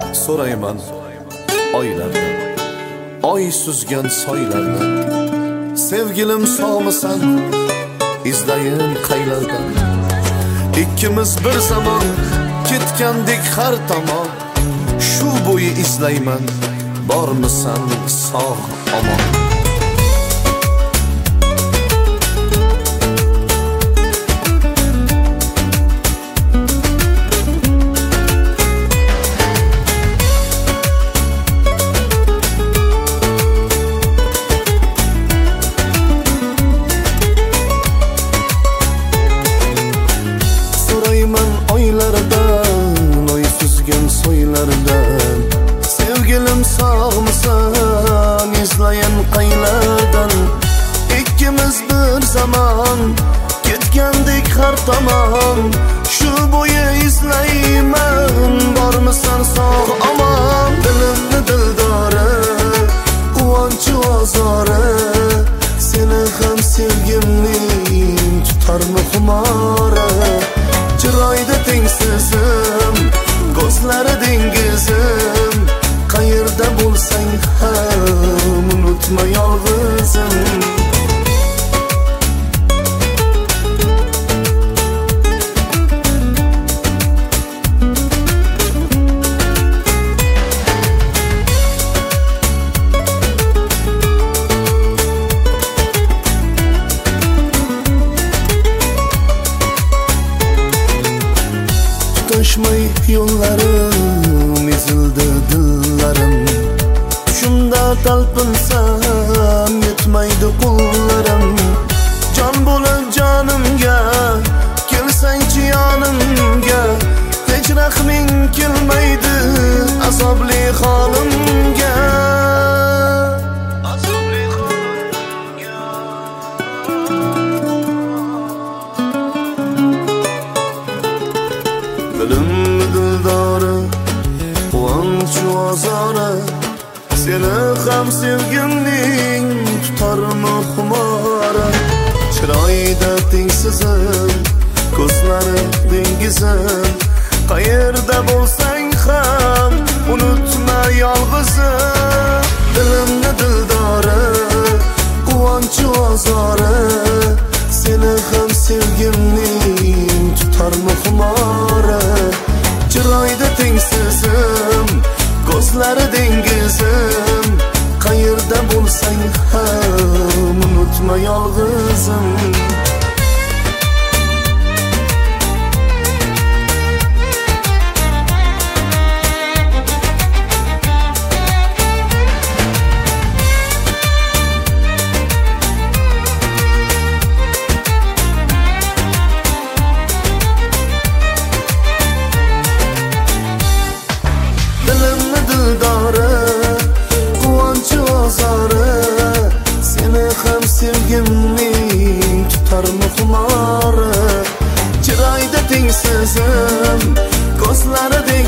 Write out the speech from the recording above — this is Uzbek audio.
so'rayman oylardan, oy suzgan soylardan. Sevgilim sog'misan, izlayin qaylardan. Ikkimiz bir zamon ketgandik har tomon. Shu bo'yi izlayman, bormisan sog' omon. Oylardan, oy suzgan soylardan. Sevgilim sog'misan, izlayin qaylardan. Ikkimiz bir zamon ketgandik har tomon. Shu bo'yi izlayman, bormisan sog' omon. Dilimni dildori, quvonchi ozori, seni ham sevgimning tutarmi xumori. Chiroyda tengsizim, ko'zlari dengizim. Qayerda bo'lsang ham unutma yolg'izim. Tutashmay yo'llarim, ezildi dillarim. Tushimda talpinsam, yetmaydi qo'llarim. Jon bo'lib jonimga, kelsangchi yonimga. Hech rahming kelmaydi azobli holimga. Dilimni dildori, quvonchi ozori, seni ham sevgimning tutarmi xumori. Chiroyda tengsizim, ko'zlari dengizim. Qayerda bo'lsang ham unutma yolg'izim. Dilimni dildori, quvonchi ozori, seni ham sevgimning tutarmi xumori. Chiroyda tengsizim, ko'zlari dengizim. Qayerda bo'lsang ham unutma yolg'izim. Dilimni dildori, quvonchi ozori, seni ham sevgimning tutarmi xumori. Chiroyda tengsizim, ko'zlari